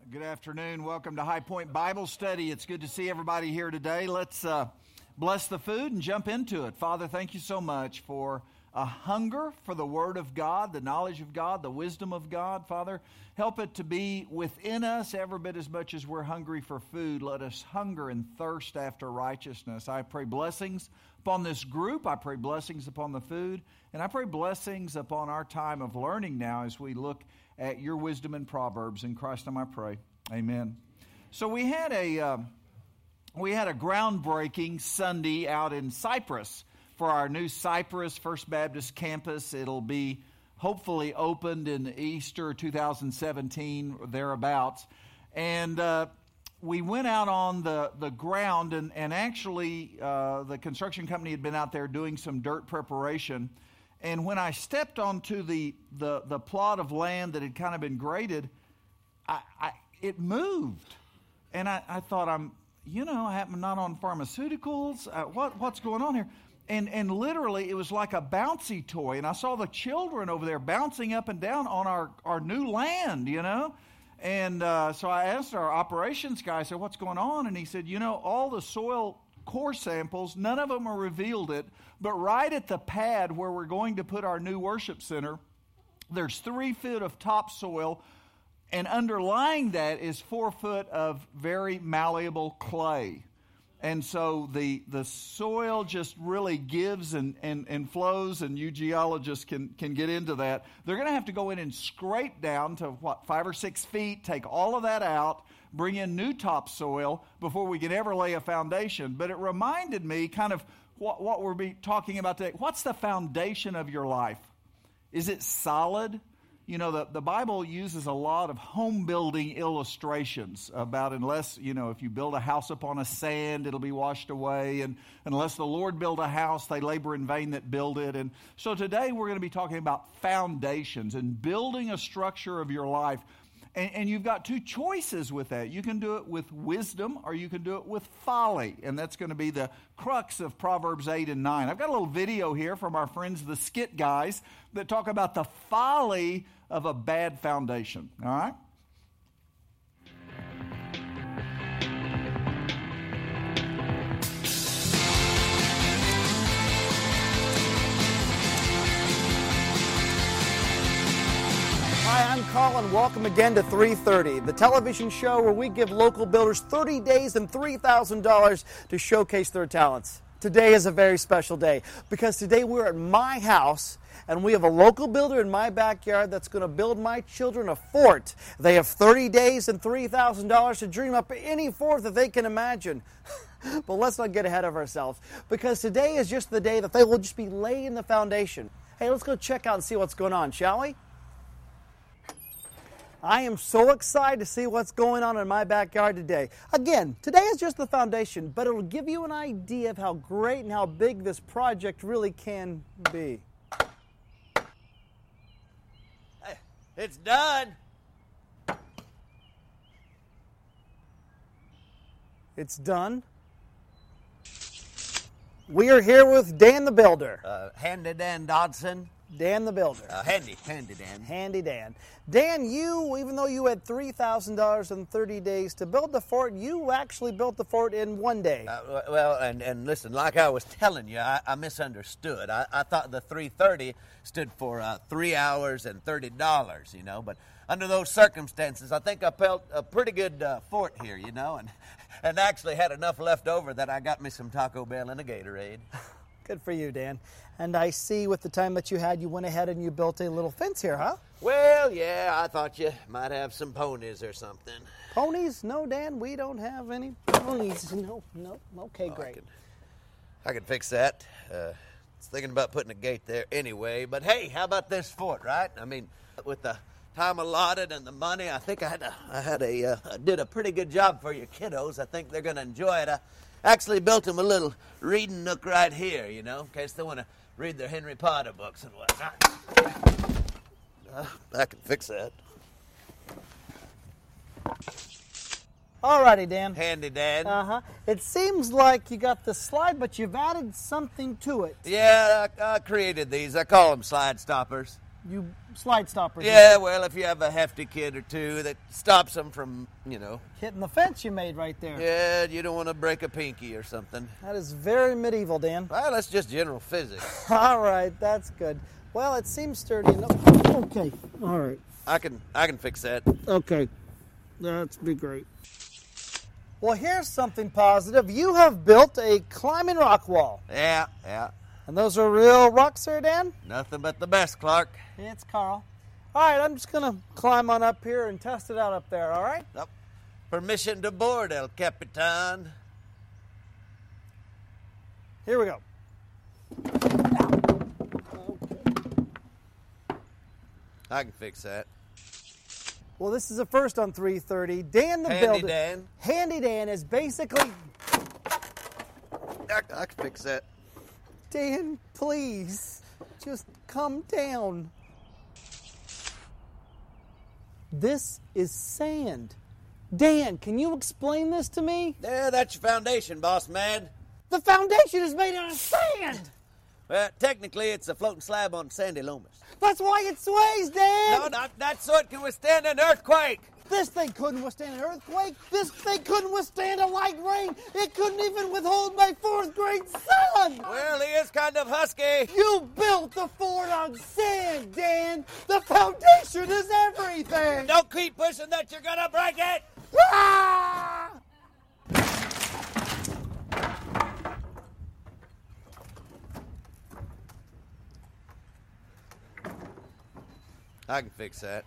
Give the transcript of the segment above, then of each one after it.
Good afternoon. Welcome to High Point Bible Study. It's good to see everybody here today. Let's bless the food and jump into it. Father, thank you so much for a hunger for the Word of God, the knowledge of God, the wisdom of God. Father, help it to be within us every bit as much as we're hungry for food. Let us hunger and thirst after righteousness. I pray blessings upon this group. I pray blessings upon the food. And I pray blessings upon our time of learning now as we look at your wisdom and Proverbs. In Christ's name I pray. Amen. So we had a groundbreaking Sunday out in Cypress for our new Cypress First Baptist campus. It'll be hopefully opened in Easter 2017 or thereabouts. And we went out on the ground, and actually the construction company had been out there doing some dirt preparation. And when I stepped onto the plot of land that had kind of been graded, it moved. And I thought, I'm not on pharmaceuticals. What's going on here? And literally, it was like a bouncy toy. And I saw the children over there bouncing up and down on our new land, And so I asked our operations guy, I said, what's going on? And he said, all the soil core samples, none of them are revealed it, but right at the pad where we're going to put our new worship center, there's 3 feet of topsoil, and underlying that is 4 foot of very malleable clay. And so the soil just really gives and flows, and you geologists can get into that. They're going to have to go in and scrape down to 5 or 6 feet, take all of that out, bring in new topsoil before we can ever lay a foundation. But it reminded me kind of what we're talking about today. What's the foundation of your life? Is it solid? The Bible uses a lot of home building illustrations about unless, if you build a house upon a sand, it'll be washed away. And unless the Lord build a house, they labor in vain that build it. And so today we're going to be talking about foundations and building a structure of your life. And you've got 2 choices with that. You can do it with wisdom or you can do it with folly. And that's going to be the crux of Proverbs 8 and 9. I've got a little video here from our friends, the Skit Guys, that talk about the folly of a bad foundation. All right? Hi, I'm Colin. Welcome again to 330, the television show where we give local builders 30 days and $3,000 to showcase their talents. Today is a very special day because today we're at my house and we have a local builder in my backyard that's going to build my children a fort. They have 30 days and $3,000 to dream up any fort that they can imagine. But let's not get ahead of ourselves because today is just the day that they will just be laying the foundation. Hey, let's go check out and see what's going on, shall we? I am so excited to see what's going on in my backyard today. Again, today is just the foundation, but it'll give you an idea of how great and how big this project really can be. It's done. It's done. We are here with Dan the Builder. Handy Dan Dodson. Dan the Builder. Handy Dan. Handy Dan. Dan, you, even though you had $3,000 in 30 days to build the fort, you actually built the fort in 1 day. And listen, like I was telling you, I misunderstood. I thought the 330 stood for 3 hours and $30, but under those circumstances, I think I built a pretty good fort here, and actually had enough left over that I got me some Taco Bell and a Gatorade. Good for you, Dan. And I see with the time that you had, you went ahead and you built a little fence here, huh? Well, yeah, I thought you might have some ponies or something. Ponies? No, Dan, we don't have any ponies. No. Okay, great. I could fix that. I was thinking about putting a gate there anyway. But hey, how about this fort, right? I mean, with the time allotted and the money, I think I did a pretty good job for your kiddos. I think they're going to enjoy it. I actually built them a little reading nook right here, in case they want to read their Henry Potter books and whatnot. I can fix that. All righty, Dan. Handy Dan. Uh-huh. It seems like you got the slide, but you've added something to it. Yeah, I created these. I call them slide stoppers. You slide stoppers. Yeah, well, if you have a hefty kid or two that stops them from, Hitting the fence you made right there. Yeah, you don't want to break a pinky or something. That is very medieval, Dan. Well, that's just general physics. All right, that's good. Well, it seems sturdy enough. Okay, all right. I can fix that. Okay, that's be great. Well, here's something positive. You have built a climbing rock wall. Yeah. And those are real rocks there, Dan? Nothing but the best, Clark. It's Carl. All right, I'm just going to climb on up here and test it out up there, all right? Yep. Permission to board, El Capitan. Here we go. I can fix that. Well, this is a first on 330. Dan the Handy Builder. Dan. Handy Dan is basically... I can fix that. Dan, please, just come down. This is sand. Dan, can you explain this to me? Yeah, that's your foundation, boss man. The foundation is made out of sand. Well, technically, it's a floating slab on sandy lomas. That's why it sways, Dan. No, not that so it can withstand an earthquake. This thing couldn't withstand an earthquake. This thing couldn't withstand a light rain. It couldn't even withhold my fourth grade son. Well, he is kind of husky. You built the fort on sand, Dan. The foundation is everything. Don't keep pushing that, you're gonna break it. Ah! I can fix that.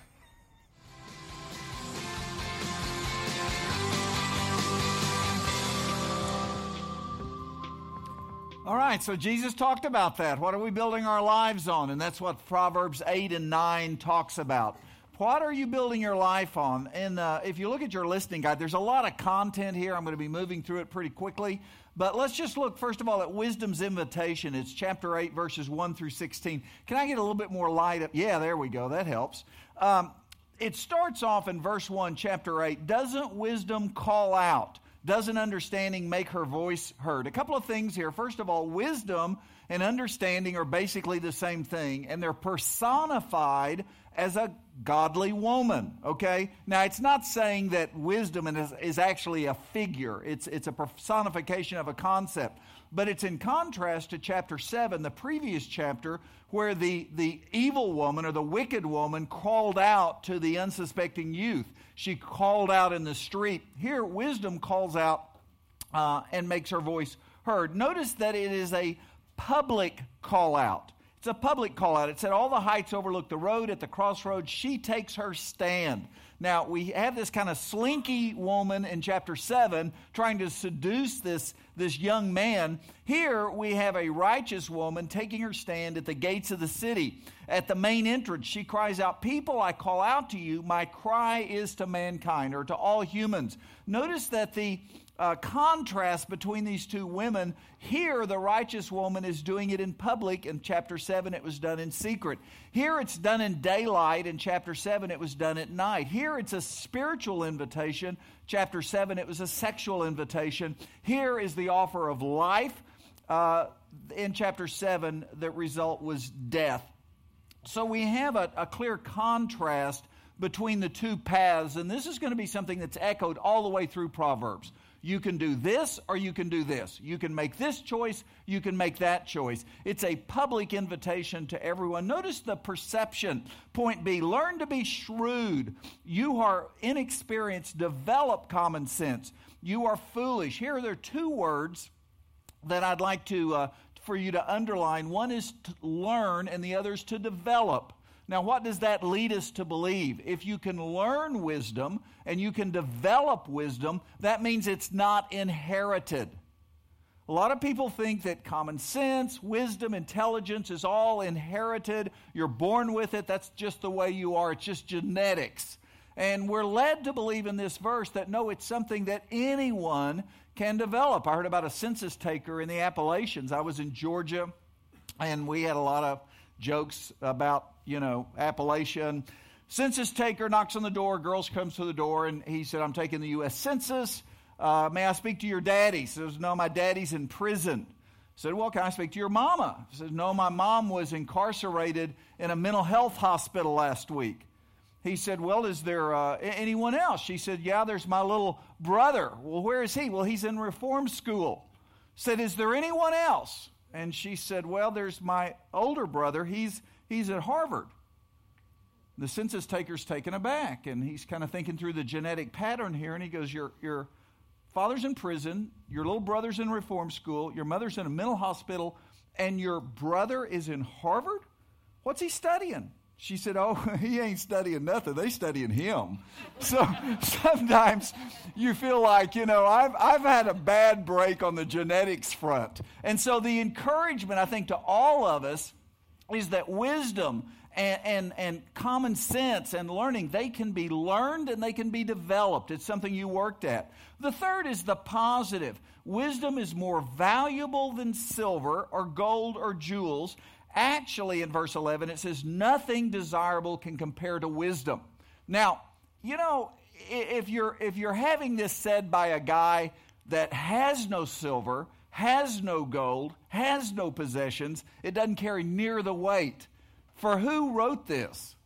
All right, so Jesus talked about that. What are we building our lives on? And that's what Proverbs 8 and 9 talks about. What are you building your life on? And if you look at your listening guide, there's a lot of content here. I'm going to be moving through it pretty quickly. But let's just look, first of all, at wisdom's invitation. It's chapter 8, verses 1 through 16. Can I get a little bit more light? Yeah, there we go. That helps. It starts off in verse 1, chapter 8. Doesn't wisdom call out? Doesn't understanding make her voice heard? A couple of things here. First of all, wisdom and understanding are basically the same thing, and they're personified as a godly woman, okay? Now, it's not saying that wisdom is actually a figure. It's a personification of a concept. But it's in contrast to chapter 7, the previous chapter, where the evil woman or the wicked woman called out to the unsuspecting youth. She called out in the street. Here, wisdom calls out and makes her voice heard. Notice that it is a public call out. It's a public call out. It said, all the heights overlook the road. At the crossroads, she takes her stand. Now, we have this kind of slinky woman in chapter 7 trying to seduce this young man. Here, we have a righteous woman taking her stand at the gates of the city. At the main entrance, she cries out, people, I call out to you. My cry is to mankind, or to all humans. Notice that the contrast between these two women. Here, the righteous woman is doing it in public. In chapter 7, it was done in secret. Here, it's done in daylight. In chapter 7, it was done at night. Here, it's a spiritual invitation. Chapter 7, it was a sexual invitation. Here is the offer of life. In chapter 7, the result was death. So we have a clear contrast between the two paths, and this is going to be something that's echoed all the way through Proverbs. You can do this or you can do this. You can make this choice, you can make that choice. It's a public invitation to everyone. Notice the perception. Point B, learn to be shrewd. You are inexperienced, develop common sense. You are foolish. Here are two words that I'd like for you to underline. One is to learn and the other is to develop. Now, what does that lead us to believe? If you can learn wisdom and you can develop wisdom, that means it's not inherited. A lot of people think that common sense, wisdom, intelligence is all inherited. You're born with it. That's just the way you are. It's just genetics. And we're led to believe in this verse that no, it's something that anyone can develop. I heard about a census taker in the Appalachians. I was in Georgia, and we had a lot of jokes about, Appalachian. Census taker knocks on the door, girls comes to the door, and he said, I'm taking the U.S. Census. May I speak to your daddy? He says, no, my daddy's in prison. Said, well, can I speak to your mama? Said, no, my mom was incarcerated in a mental health hospital last week. He said, well, is there anyone else? She said, yeah, there's my little brother. Well, where is he? Well, he's in reform school. Said, is there anyone else? And she said, well, there's my older brother. He's at Harvard. The census taker's taken aback, and he's kind of thinking through the genetic pattern here, and he goes, your father's in prison, your little brother's in reform school, your mother's in a mental hospital, and your brother is in Harvard? What's he studying? She said, oh, he ain't studying nothing. They studying him. So sometimes you feel like, I've had a bad break on the genetics front. And so the encouragement, I think, to all of us is that wisdom and common sense and learning, they can be learned and they can be developed. It's something you worked at. The third is the positive. Wisdom is more valuable than silver or gold or jewels. Actually, in verse 11, it says, nothing desirable can compare to wisdom. Now, if you're having this said by a guy that has no silver, has no gold, has no possessions, it doesn't carry near the weight. For who wrote this?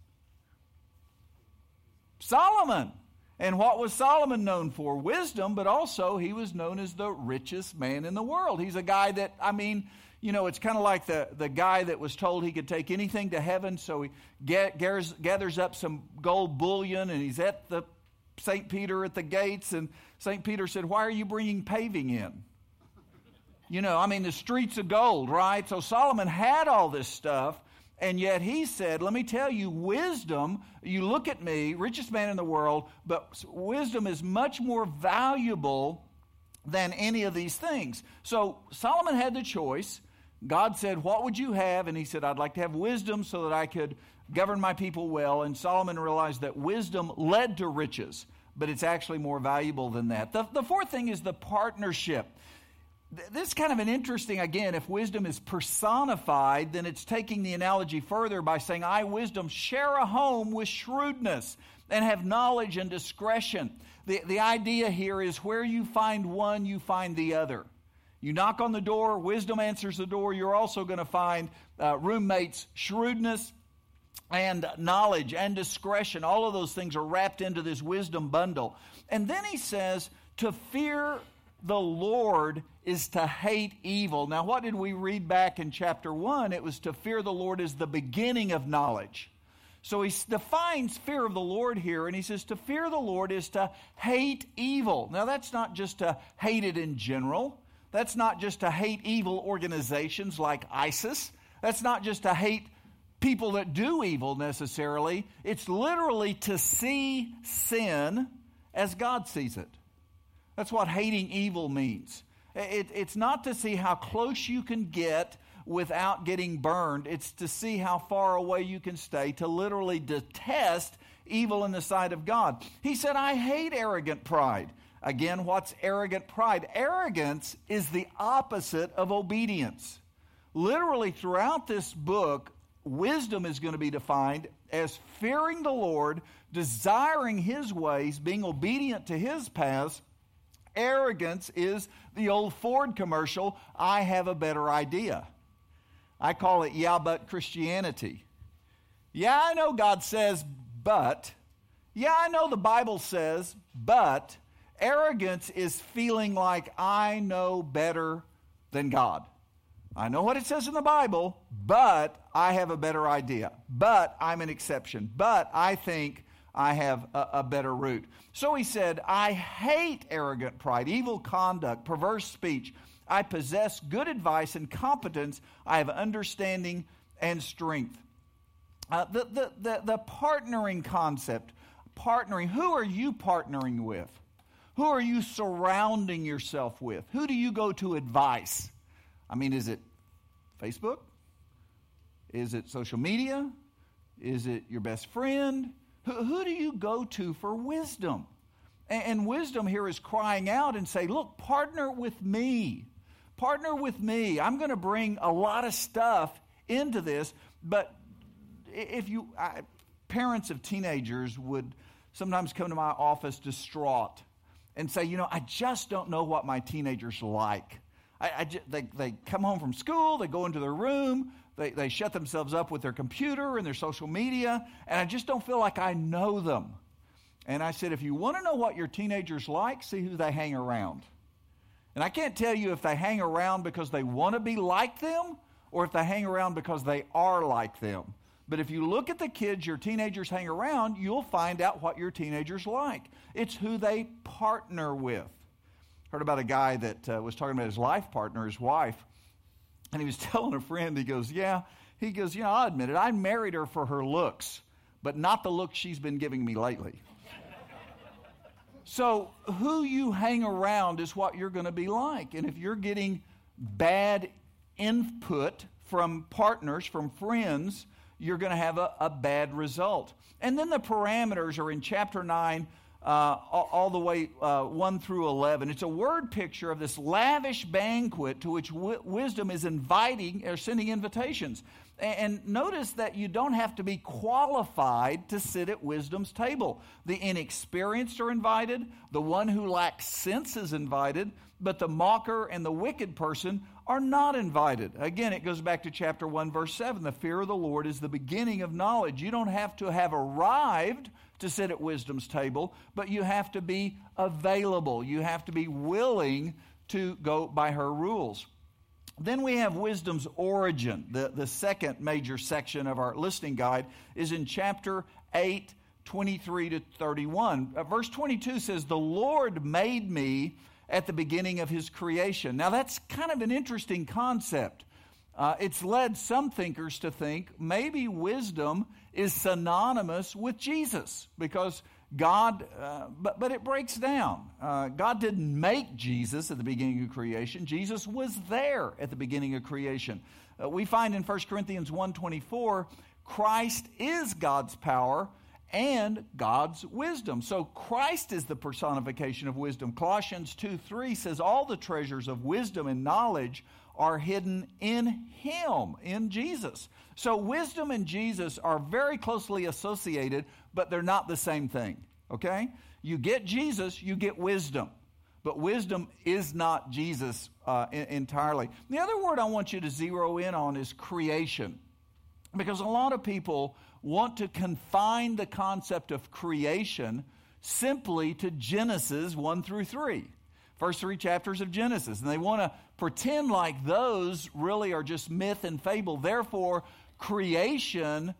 Solomon. And what was Solomon known for? Wisdom, but also he was known as the richest man in the world. He's a guy that, it's kind of like the guy that was told he could take anything to heaven, so he gathers up some gold bullion, and he's at the St. Peter at the gates, and St. Peter said, why are you bringing paving in? The streets of gold, right? So Solomon had all this stuff, and yet he said, let me tell you, wisdom, you look at me, richest man in the world, but wisdom is much more valuable than any of these things. So Solomon had the choice. God said, what would you have? And he said, I'd like to have wisdom so that I could govern my people well. And Solomon realized that wisdom led to riches, but it's actually more valuable than that. The fourth thing is the partnership. This is kind of an interesting, again, if wisdom is personified, then it's taking the analogy further by saying, I, wisdom, share a home with shrewdness and have knowledge and discretion. The idea here is where you find one, you find the other. You knock on the door, wisdom answers the door. You're also going to find roommates, shrewdness and knowledge and discretion. All of those things are wrapped into this wisdom bundle. And then he says, to fear the Lord is to hate evil. Now, what did we read back in chapter 1? It was to fear the Lord is the beginning of knowledge. So he defines fear of the Lord here, and he says to fear the Lord is to hate evil. Now, that's not just to hate it in general. That's not just to hate evil organizations like ISIS. That's not just to hate people that do evil necessarily. It's literally to see sin as God sees it. That's what hating evil means. It's not to see how close you can get without getting burned. It's to see how far away you can stay, to literally detest evil in the sight of God. He said, I hate arrogant pride. Again, what's arrogant pride? Arrogance is the opposite of obedience. Literally throughout this book, wisdom is going to be defined as fearing the Lord, desiring His ways, being obedient to His paths. Arrogance is the old Ford commercial, I have a better idea. I call it, yeah, but Christianity. Yeah, I know God says, but. Yeah, I know the Bible says, but. Arrogance is feeling like I know better than God. I know what it says in the Bible, but I have a better idea. But I'm an exception. But I think I have a better route. So he said, I hate arrogant pride, evil conduct, perverse speech. I possess good advice and competence. I have understanding and strength. The partnering concept. Partnering. Who are you partnering with? Who are you surrounding yourself with? Who do you go to advice? Is it Facebook? Is it social media? Is it your best friend? Who do you go to for wisdom? And wisdom here is crying out and say, look, partner with me. Partner with me. I'm going to bring a lot of stuff into this, but parents of teenagers would sometimes come to my office distraught and say, I just don't know what my teenagers like. They come home from school, they go into their room, they shut themselves up with their computer and their social media, and I just don't feel like I know them. And I said, if you want to know what your teenagers like, see who they hang around. And I can't tell you if they hang around because they want to be like them or if they hang around because they are like them. But if you look at the kids your teenagers hang around, you'll find out what your teenagers like. It's who they partner with. Heard about a guy that was talking about his life partner, his wife, and he was telling a friend, he goes, I'll admit it, I married her for her looks, but not the looks she's been giving me lately. So who you hang around is what you're going to be like. And if you're getting bad input from partners, from friends, you're going to have a bad result. And then the parameters are in chapter 9, all the way 1 through 11. It's a word picture of this lavish banquet to which wisdom is inviting or sending invitations. And notice that you don't have to be qualified to sit at wisdom's table. The inexperienced are invited. The one who lacks sense is invited. But the mocker and the wicked person are not invited. Again, it goes back to chapter 1, verse 7. The fear of the Lord is the beginning of knowledge. You don't have to have arrived to sit at wisdom's table, but you have to be available. You have to be willing to go by her rules. Then we have wisdom's origin. The second major section of our listening guide is in chapter 8, 23 to 31. Verse 22 says, the Lord made me at the beginning of his creation. Now that's kind of an interesting concept. It's led some thinkers to think maybe wisdom is synonymous with Jesus because God, but it breaks down. God didn't make Jesus at the beginning of creation. Jesus was there at the beginning of creation. We find in 1 Corinthians 1:24, Christ is God's power and God's wisdom. So Christ is the personification of wisdom. Colossians 2:3 says all the treasures of wisdom and knowledge are hidden in him, in Jesus. So wisdom and Jesus are very closely associated, but they're not the same thing, okay? You get Jesus, you get wisdom. But wisdom is not Jesus entirely. The other word I want you to zero in on is creation. Because a lot of people want to confine the concept of creation simply to Genesis 1 through 3. First 3 chapters of Genesis. And they want to pretend like those really are just myth and fable. Therefore, creation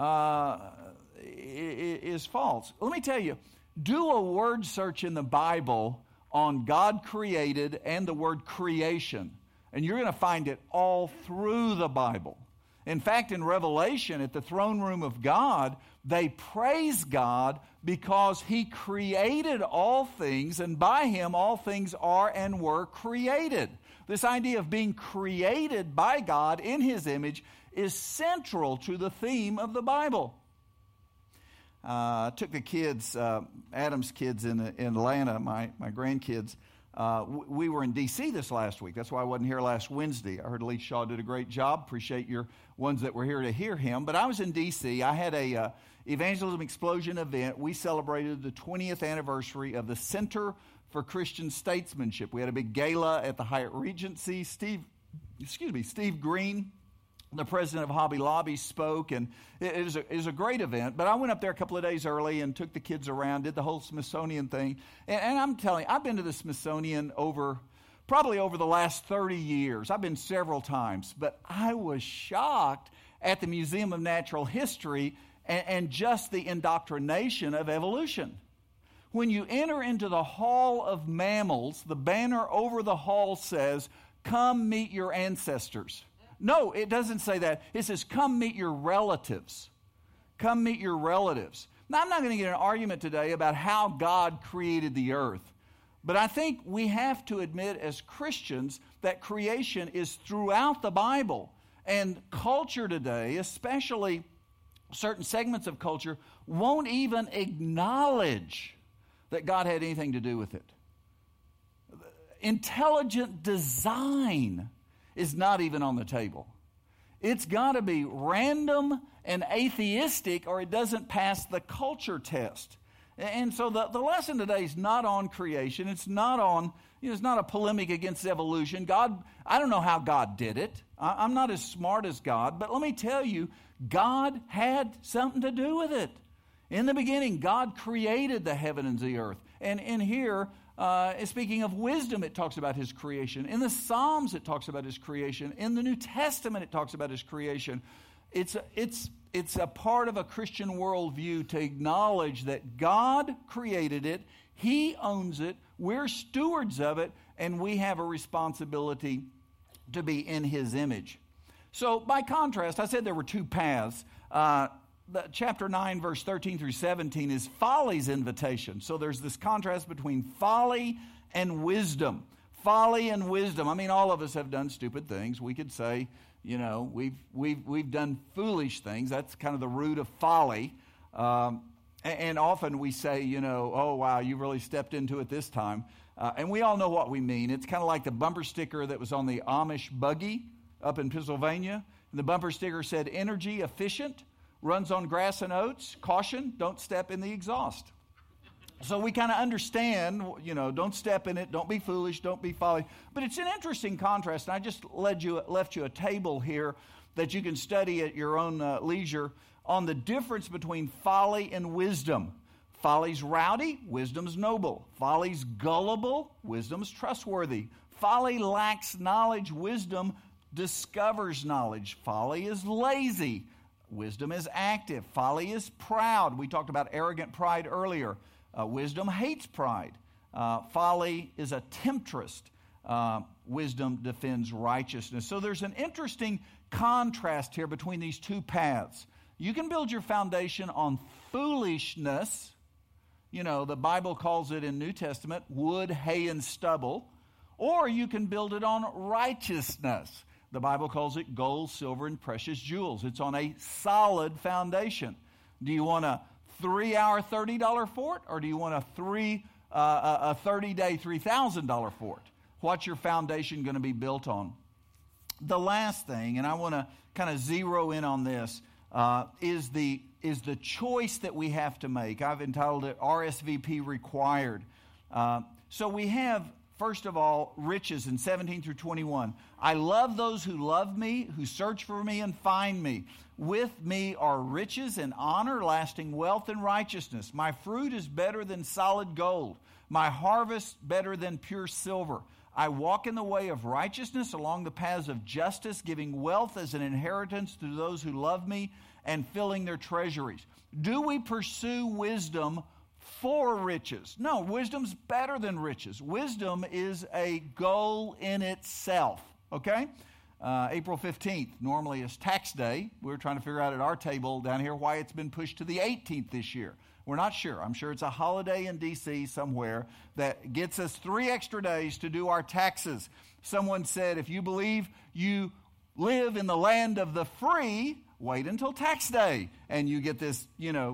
is false. Let me tell you, do a word search in the Bible on God created and the word creation, and you're going to find it all through the Bible. In fact, in Revelation, at the throne room of God, they praise God because he created all things, and by him all things are and were created. This idea of being created by God in his image is central to the theme of the Bible. I took the kids, Adam's kids in Atlanta, my grandkids. We were in D.C. this last week. That's why I wasn't here last Wednesday. I heard Lee Shaw did a great job. Appreciate your ones that were here to hear him. But I was in D.C. I had a Evangelism Explosion event. We celebrated the 20th anniversary of the Center for Christian Statesmanship. We had a big gala at the Hyatt Regency. Steve Green, the president of Hobby Lobby, spoke, and it was a great event. But I went up there a couple of days early and took the kids around, did the whole Smithsonian thing. And I'm telling you, I've been to the Smithsonian probably over the last 30 years. I've been several times. But I was shocked at the Museum of Natural History and just the indoctrination of evolution. When you enter into the Hall of Mammals, the banner over the hall says, "Come meet your ancestors." No, it doesn't say that. It says, come meet your relatives. Come meet your relatives. Now, I'm not going to get an argument today about how God created the earth. But I think we have to admit as Christians that creation is throughout the Bible. And culture today, especially certain segments of culture, won't even acknowledge that God had anything to do with it. Intelligent design is not even on the table. It's got to be random and atheistic or it doesn't pass the culture test. And so the lesson today is not on creation. It's not on, it's not a polemic against evolution. God, I don't know how God did it. I'm not as smart as God, but let me tell you, God had something to do with it. In the beginning, God created the heaven and the earth. And in here, speaking of wisdom, it talks about his creation. In the Psalms, it talks about his creation. In the New Testament, it talks about his creation. It's a part of a Christian worldview to acknowledge that God created it, he owns it, we're stewards of it, and we have a responsibility to be in his image. So by contrast, I said there were two paths. Chapter 9, verse 13 through 17 is folly's invitation. So there's this contrast between folly and wisdom. Folly and wisdom. I mean, all of us have done stupid things. We could say, we've done foolish things. That's kind of the root of folly. And often we say, oh, wow, you really stepped into it this time. And we all know what we mean. It's kind of like the bumper sticker that was on the Amish buggy up in Pennsylvania. And the bumper sticker said, energy efficient, runs on grass and oats, caution, don't step in the exhaust. So we kind of understand, don't step in it, don't be foolish, don't be folly. But it's an interesting contrast, and I just left you a table here that you can study at your own leisure on the difference between folly and wisdom. Folly's rowdy, wisdom's noble. Folly's gullible, wisdom's trustworthy. Folly lacks knowledge, wisdom discovers knowledge. Folly is lazy, wisdom is active. Folly is proud. We talked about arrogant pride earlier. Wisdom hates pride. Folly is a temptress. Wisdom defends righteousness. So there's an interesting contrast here between these two paths. You can build your foundation on foolishness. The Bible calls it in New Testament wood, hay, and stubble. Or you can build it on righteousness. The Bible calls it gold, silver, and precious jewels. It's on a solid foundation. Do you want a 3-hour, $30 fort, or do you want a 30-day, $3,000 fort? What's your foundation going to be built on? The last thing, and I want to kind of zero in on this, is the choice that we have to make. I've entitled it RSVP Required. So we have, first of all, riches in 17 through 21. I love those who love me, who search for me and find me. With me are riches and honor, lasting wealth and righteousness. My fruit is better than solid gold. My harvest better than pure silver. I walk in the way of righteousness along the paths of justice, giving wealth as an inheritance to those who love me and filling their treasuries. Do we pursue wisdom for riches? No, wisdom's better than riches. Wisdom is a goal in itself, okay? April 15th normally is tax day. We're trying to figure out at our table down here why it's been pushed to the 18th this year. We're not sure. I'm sure it's a holiday in D.C. somewhere that gets us 3 extra days to do our taxes. Someone said, if you believe you live in the land of the free, wait until tax day. And you get this,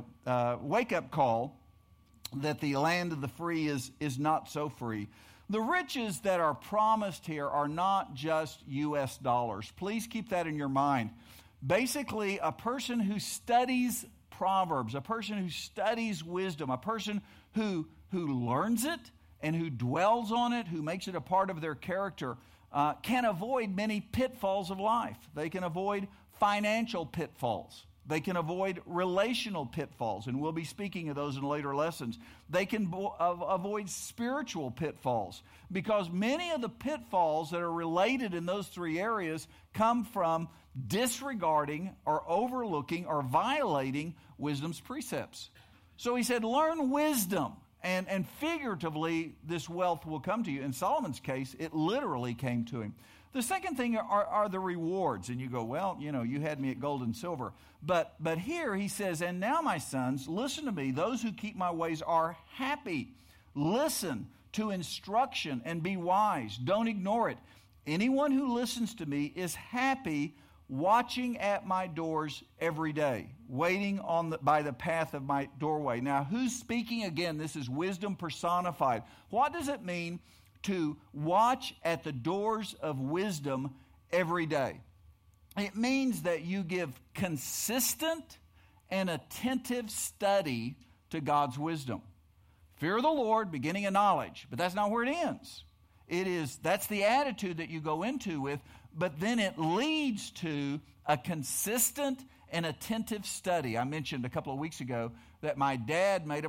wake-up call that the land of the free is not so free. The riches that are promised here are not just U.S. dollars. Please keep that in your mind. Basically, a person who studies Proverbs, a person who studies wisdom, a person who learns it and who dwells on it, who makes it a part of their character, can avoid many pitfalls of life. They can avoid financial pitfalls. They can avoid relational pitfalls, and we'll be speaking of those in later lessons. They can avoid spiritual pitfalls, because many of the pitfalls that are related in those 3 areas come from disregarding or overlooking or violating wisdom's precepts. So he said, learn wisdom, and figuratively, this wealth will come to you. In Solomon's case, it literally came to him. The second thing are the rewards. And you go, well, you had me at gold and silver. But here he says, and now, my sons, listen to me. Those who keep my ways are happy. Listen to instruction and be wise. Don't ignore it. Anyone who listens to me is happy, watching at my doors every day, waiting by the path of my doorway. Now, who's speaking again? This is wisdom personified. What does it mean to watch at the doors of wisdom every day? It means that you give consistent and attentive study to God's wisdom. Fear of the Lord, beginning of knowledge. But that's not where it ends. That's the attitude that you go into with, but then it leads to a consistent and attentive study. I mentioned a couple of weeks ago that my dad made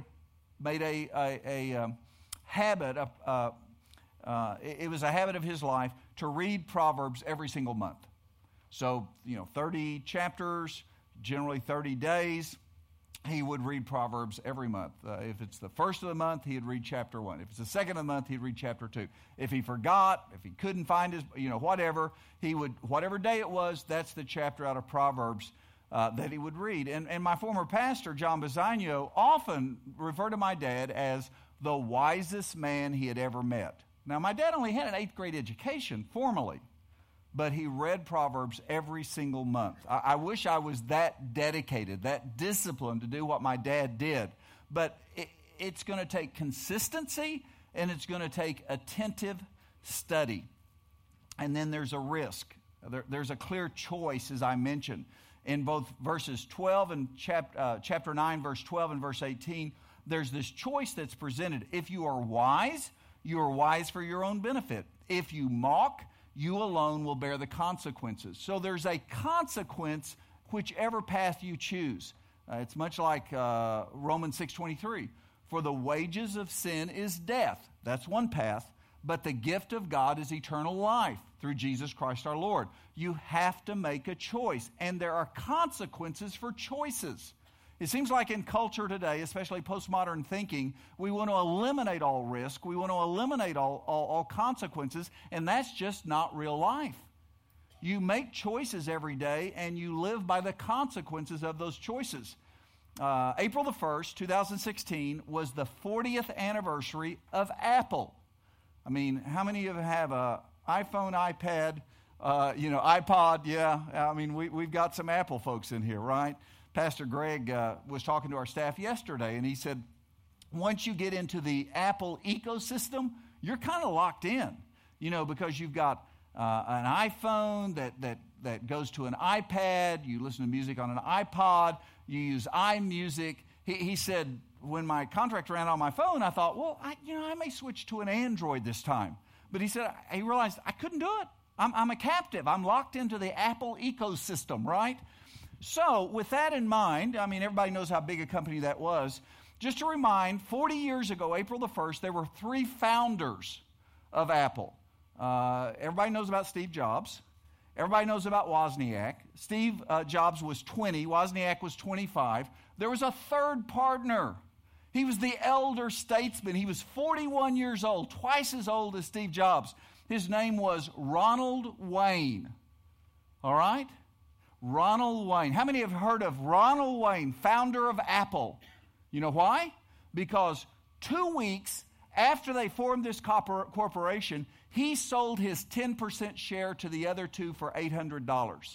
a habit of, it was a habit of his life to read Proverbs every single month. So, 30 chapters, generally 30 days. He would read Proverbs every month. If it's the first of the month, he'd read chapter 1. If it's the second of the month, he'd read chapter 2. If he forgot, if he couldn't find his, whatever, whatever day it was, that's the chapter out of Proverbs that he would read. And my former pastor, John Bisagno, often referred to my dad as the wisest man he had ever met. Now, my dad only had an 8th grade education formally, but he read Proverbs every single month. I wish I was that dedicated, that disciplined to do what my dad did. But it's going to take consistency, and it's going to take attentive study. And then there's a risk. There's a clear choice, as I mentioned. In both verses 12 and chapter 9, verse 12 and verse 18, there's this choice that's presented. If you are wise for your own benefit. If you mock, you alone will bear the consequences. So there's a consequence whichever path you choose. It's much like Romans 6:23. For the wages of sin is death. That's one path. But the gift of God is eternal life through Jesus Christ our Lord. You have to make a choice. And there are consequences for choices. It seems like in culture today, especially postmodern thinking, we want to eliminate all risk. We want to eliminate all consequences, and that's just not real life. You make choices every day, and you live by the consequences of those choices. April the 1st, 2016, was the 40th anniversary of Apple. I mean, how many of you have an iPhone, iPad, iPod? Yeah, I mean, we've got some Apple folks in here, right? Pastor Greg was talking to our staff yesterday, and he said, once you get into the Apple ecosystem, you're kind of locked in, because you've got an iPhone that goes to an iPad, you listen to music on an iPod, you use iMusic. He said, when my contract ran on my phone, I thought, well, I may switch to an Android this time. But he said, he realized I couldn't do it. I'm a captive. I'm locked into the Apple ecosystem, right? So, with that in mind, I mean, everybody knows how big a company that was. Just to remind, 40 years ago, April the 1st, there were 3 founders of Apple. Everybody knows about Steve Jobs. Everybody knows about Wozniak. Steve Jobs was 20. Wozniak was 25. There was a third partner. He was the elder statesman. He was 41 years old, twice as old as Steve Jobs. His name was Ronald Wayne. All right? Ronald Wayne. How many have heard of Ronald Wayne, founder of Apple? You know why? Because 2 weeks after they formed this corporation, he sold his 10% share to the other 2 for $800.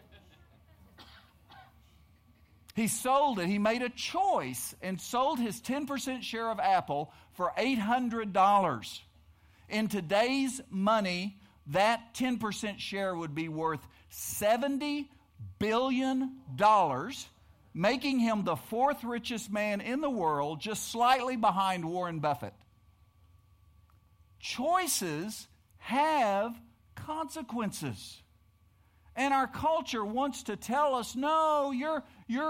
He sold it. He made a choice and sold his 10% share of Apple for $800. In today's money, that 10% share would be worth $70 billion, making him the 4th richest man in the world, just slightly behind Warren Buffett. Choices have consequences. And our culture wants to tell us, no, you're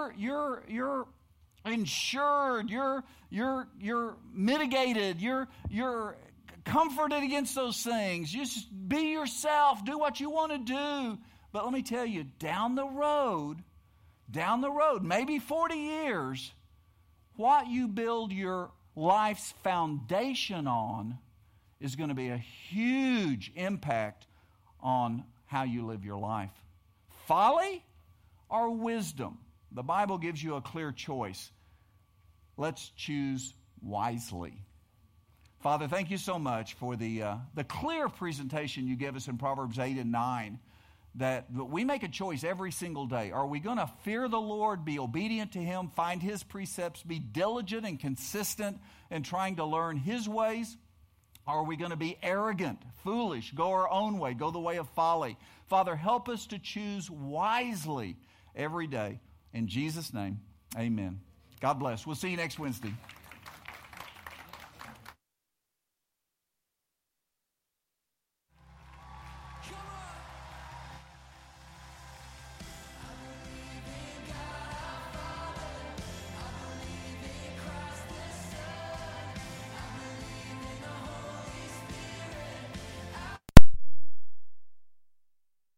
insured, you're mitigated, you're comforted against those things. You just be yourself, do what you want to do. But let me tell you, down the road, maybe 40 years, what you build your life's foundation on is going to be a huge impact on how you live your life. Folly or wisdom? The Bible gives you a clear choice. Let's choose wisely. Father, thank you so much for the clear presentation you give us in Proverbs 8 and 9, that we make a choice every single day. Are we going to fear the Lord, be obedient to Him, find His precepts, be diligent and consistent in trying to learn His ways? Or are we going to be arrogant, foolish, go our own way, go the way of folly? Father, help us to choose wisely every day. In Jesus' name, amen. God bless. We'll see you next Wednesday.